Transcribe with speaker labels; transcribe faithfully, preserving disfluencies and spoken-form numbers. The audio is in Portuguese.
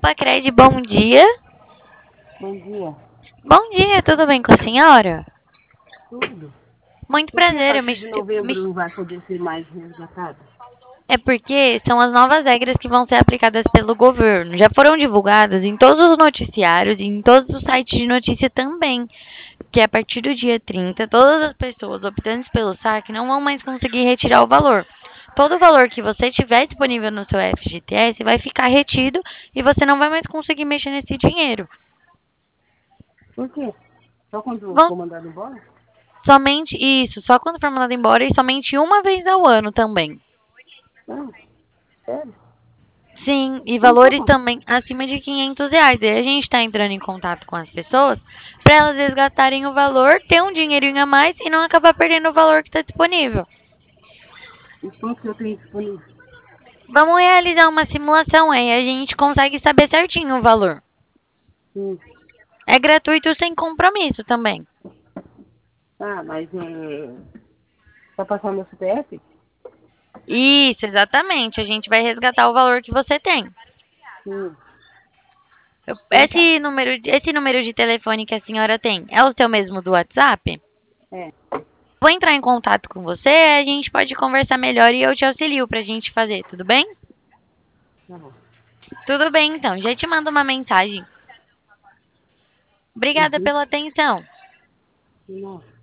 Speaker 1: Pacred, bom dia.
Speaker 2: Bom dia.
Speaker 1: Bom dia, tudo bem com a senhora?
Speaker 2: Tudo.
Speaker 1: Muito
Speaker 2: Por que a
Speaker 1: prazer, eu
Speaker 2: partir
Speaker 1: me,
Speaker 2: de novembro
Speaker 1: me-
Speaker 2: não vai poder ser mais resgatado?
Speaker 1: É porque são as novas regras que vão ser aplicadas pelo governo. Já foram divulgadas em todos os noticiários e em todos os sites de notícia também. Que a partir do dia trinta, todas as pessoas optantes pelo saque não vão mais conseguir retirar o valor. Todo o valor que você tiver disponível no seu F G T S vai ficar retido e você não vai mais conseguir mexer nesse dinheiro.
Speaker 2: Por quê? Só quando
Speaker 1: Vão
Speaker 2: for mandado embora?
Speaker 1: somente isso, só quando for mandado embora e somente uma vez ao ano também.
Speaker 2: Não, sério?
Speaker 1: Sim, e
Speaker 2: Então tá
Speaker 1: valores
Speaker 2: bom.
Speaker 1: também acima de quinhentos reais. Aí a gente está entrando em contato com as pessoas para elas resgatarem o valor, ter um dinheirinho a mais e não acabar perdendo o valor que está disponível.
Speaker 2: E quanto que eu tenho disponível?
Speaker 1: Vamos realizar uma simulação aí, a gente consegue saber certinho o valor.
Speaker 2: Hum.
Speaker 1: É gratuito sem compromisso também.
Speaker 2: Ah, mas é... Só passar meu C P F?
Speaker 1: Isso, exatamente. A gente vai resgatar o valor que você tem.
Speaker 2: Hum.
Speaker 1: Eu-
Speaker 2: Então tá.
Speaker 1: Esse número, de- esse número de telefone que a senhora tem é o seu mesmo do WhatsApp?
Speaker 2: É.
Speaker 1: Vou entrar em contato com você, a gente pode conversar melhor e eu te auxilio pra gente fazer, tudo bem?
Speaker 2: Tá bom.
Speaker 1: Tudo bem, então. Já te mando uma mensagem. Obrigada
Speaker 2: Uhum.
Speaker 1: pela atenção.
Speaker 2: Nossa.